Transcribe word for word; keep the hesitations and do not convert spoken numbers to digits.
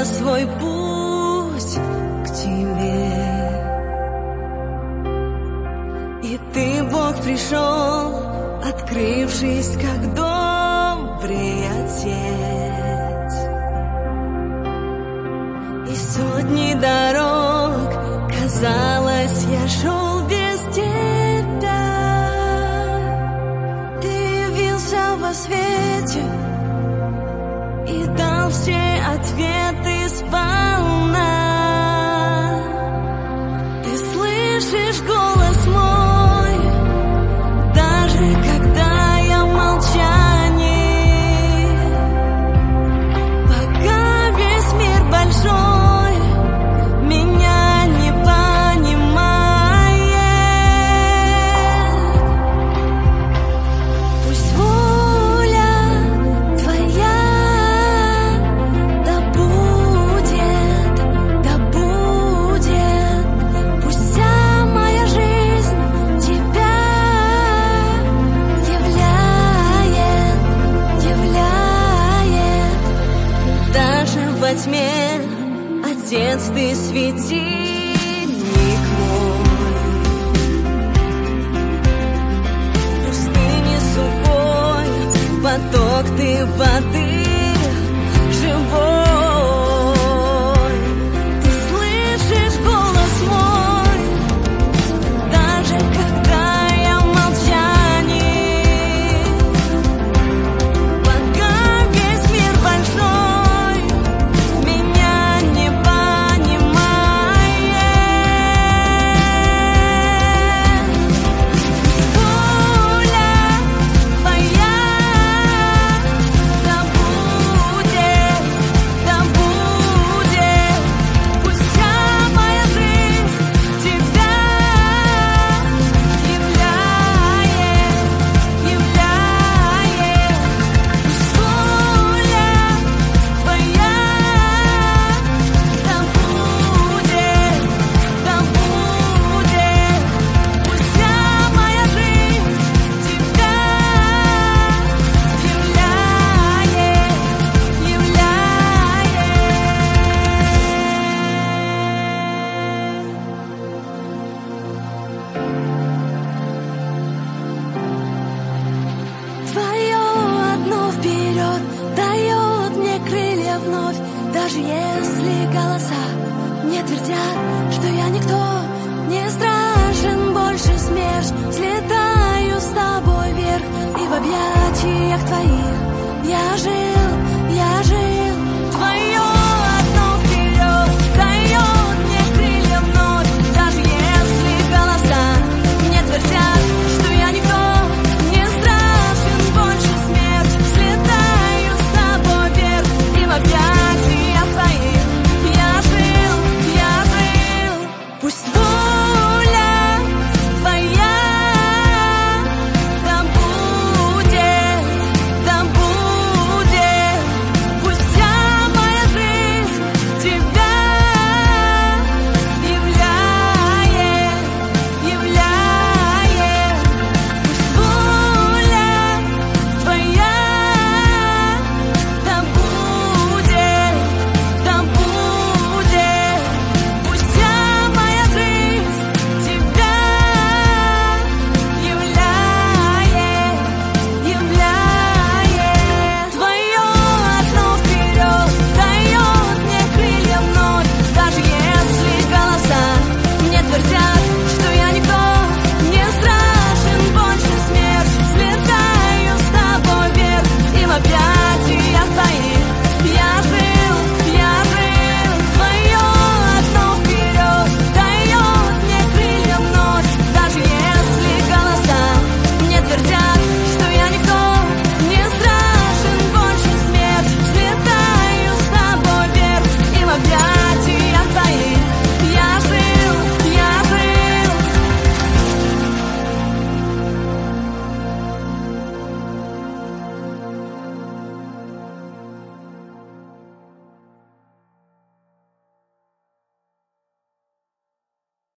свой путь к тебе. И ты, Бог, пришел, открывшись как добрый Отец. И сотни дорог, казалось, я шел без тебя. Ты явился во свете и дал все ответы сполна. Ты слышишь голос мой, даже когда я в молчании. Пока весь мир большой меня не понимает, пусть воля твоя да будет, да будет. Пусть вся моя жизнь тебя являет, являет. Даже во тьме, Отец, ты светильник мой. В пустыне сухой поток ты воды живой. Ты слышишь голос мой, даже когда я в молчании. Пока весь мир большой меня не понимает, воля твоя да будет, да будет. Пусть вся моя жизнь тебя являет, являет. Пусть воля твоя да будет, да будет. Пусть вся моя жизнь тебя являет, являет. Твое одно вперед дает мне крылья вновь. Даже если голоса мне твердят, что я никто, не страшен больше смерть. Взлетаю с тобой вверх, и в объятиях твоих я жив.